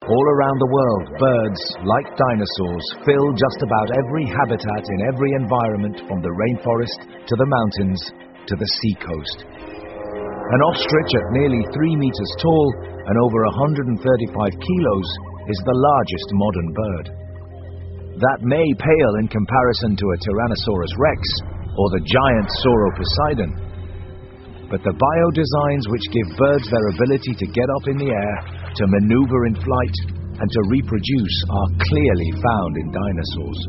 All around the world, birds, like dinosaurs, fill just about every habitat in every environment, from the rainforest to the mountains to the seacoast. An ostrich at nearly 3 meters tall and over 135 kilos is the largest modern bird. That may pale in comparison to a Tyrannosaurus rex or the giant Sauroposeidon. But the biodesigns which give birds their ability to get up in the air, to maneuver in flight, and to reproduce are clearly found in dinosaurs.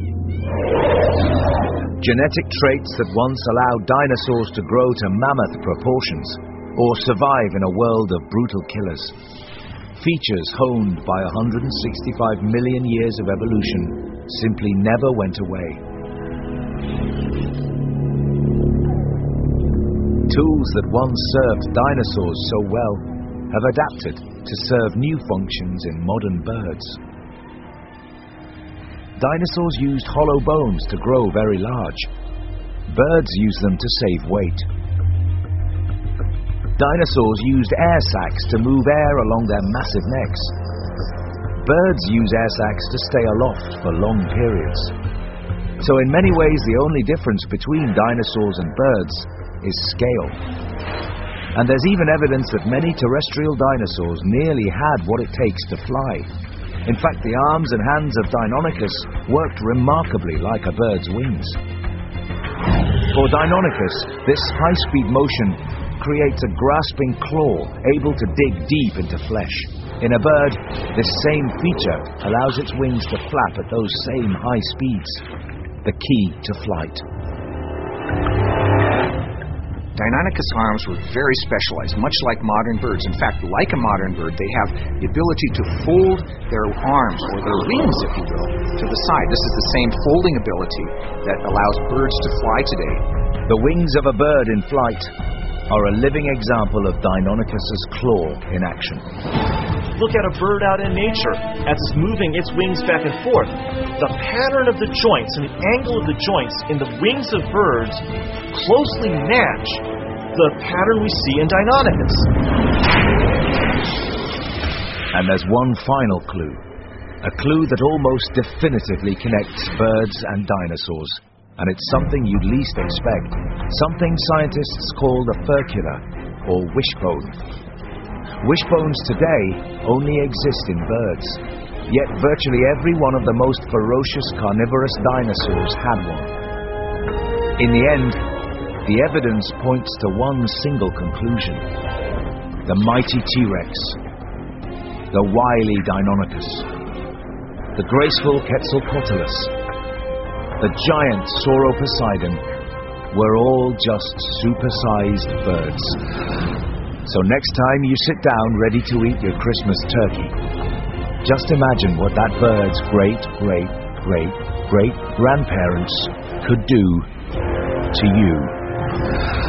Genetic traits that once allowed dinosaurs to grow to mammoth proportions or survive in a world of brutal killers. Features honed by 165 million years of evolution simply never went away. Tools that once served dinosaurs so well have adapted to serve new functions in modern birds. Dinosaurs used hollow bones to grow very large. Birds use them to save weight. Dinosaurs used air sacs to move air along their massive necks. Birds use air sacs to stay aloft for long periods. So in many ways, the only difference between dinosaurs and birds is scale. And there's even evidence that many terrestrial dinosaurs nearly had what it takes to fly. In fact, the arms and hands of Deinonychus worked remarkably like a bird's wings. For Deinonychus, this high-speed motion creates a grasping claw able to dig deep into flesh. In a bird, this same feature allows its wings to flap at those same high speeds, the key to flight. Deinonychus arms were very specialized, much like modern birds. In fact, like a modern bird, they have the ability to fold their arms, or their wings, if you will, to the side. This is the same folding ability that allows birds to fly today. The wings of a bird in flight are a living example of Deinonychus's claw in action. Look at a bird out in nature as it's moving its wings back and forth. The pattern of the joints and the angle of the joints in the wings of birds closely match the pattern we see in Deinonychus. And there's one final clue. A clue that almost definitively connects birds and dinosaurs. And it's something you'd least expect. Something scientists call the furcula, or wishbone. Wishbones today only exist in birds. Yet virtually every one of the most ferocious carnivorous dinosaurs had one. In the end, the evidence points to one single conclusion. The mighty T-Rex, the wily Deinonychus, the graceful Quetzalcoatlus, the giant Sauroposeidon were all just supersized birds. So next time you sit down ready to eat your Christmas turkey, just imagine what that bird's great-great-great-great-grandparents could do to you.